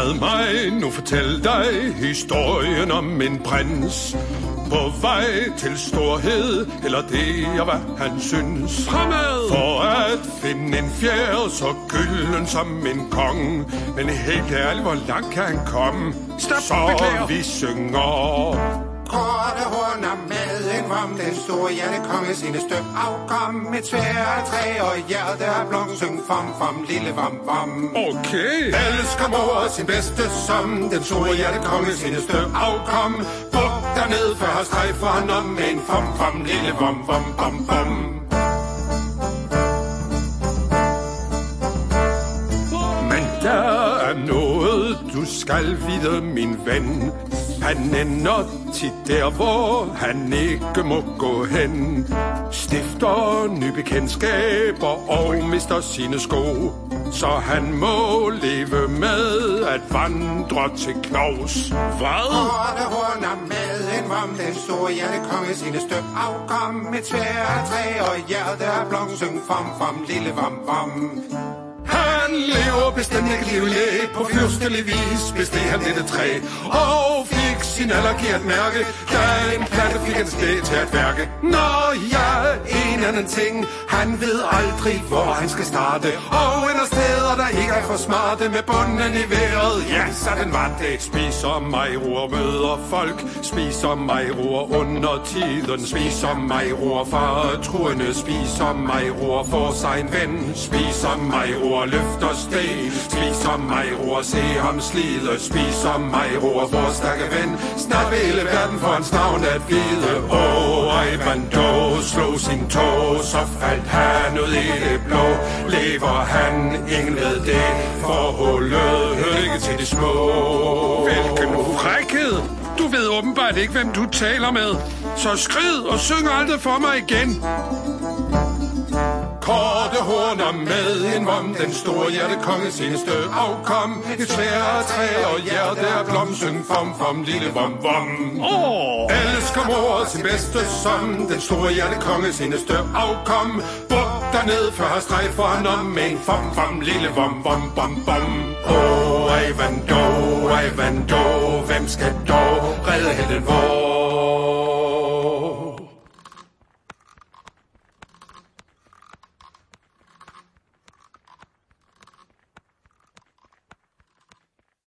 Lad mig nu fortælle dig historien om en prins på vej til storhed, eller det er hvad han synes. Fremad! For at finde en fjer så gylden som en konge. Men helt ærligt, hvor langt kan han komme? Stop, så beklager. Vi synger. Korte horner med en vom, den store hjertekonge sine støb afkom. Et svært træ og hjerte af blom, syng fom, fom, lille vom, vom. Okay. Elsker mor sin bedste som, den store hjertekonge sine støb afkom. Buk derned, før streg for han om med en fom, fom, lille vom, vom, bom, bom. Men der er noget, du skal vide, min ven. Han ender tit der, hvor han ikke må gå hen. Stifter nye bekendtskaber og mister sine sko. Så han må leve med at vandre til Claus. Hvad? Korte horner med en vom, den store hjertekonge sine støb afkom. Et svært træ og hjerte af blom, syng fom, fom, lille vom, vom. Han lever bestemt ikke livligt på fyrstelig vis, besteg han dette træ, og fik sin allergi at mærke, da en plante fik en sted til at værke. Nå ja, en anden ting, han ved aldrig, hvor han skal starte, og ender steder, der ikke er for smarte, med bunden i vejret, ja, sådan var det. Spiser majroer møder folk, spiser majroer under tiden, spiser majroer faretruende, spiser majroer for sig en ven, spiser majroer løfter sten, spiser majroer, se ham slide, spiser majroer, vores stærke ven, snart vil hele verden for hans navn at vide. Eivandå slog sin tog, så faldt han ud i det blå, lever han, ingen ved det, forholdet hører ikke til de små. Hvilken frækhed! Du ved åbenbart ikke, hvem du taler med. Så skrid og syng aldrig for mig igen. Korte horner med en vom, den store hjertekonge seneste afkom. Et svært træ og hjerte af blom, syng fom, fom, lille vom, vom. Elsker mor sin bedste som, den store hjertekonge seneste afkom. Buk derned, før har streg for han om, med en fom, fom, lille vom, vom, bom, bom. Eivandå, Eivandå, hvem skal dog redde helten vor?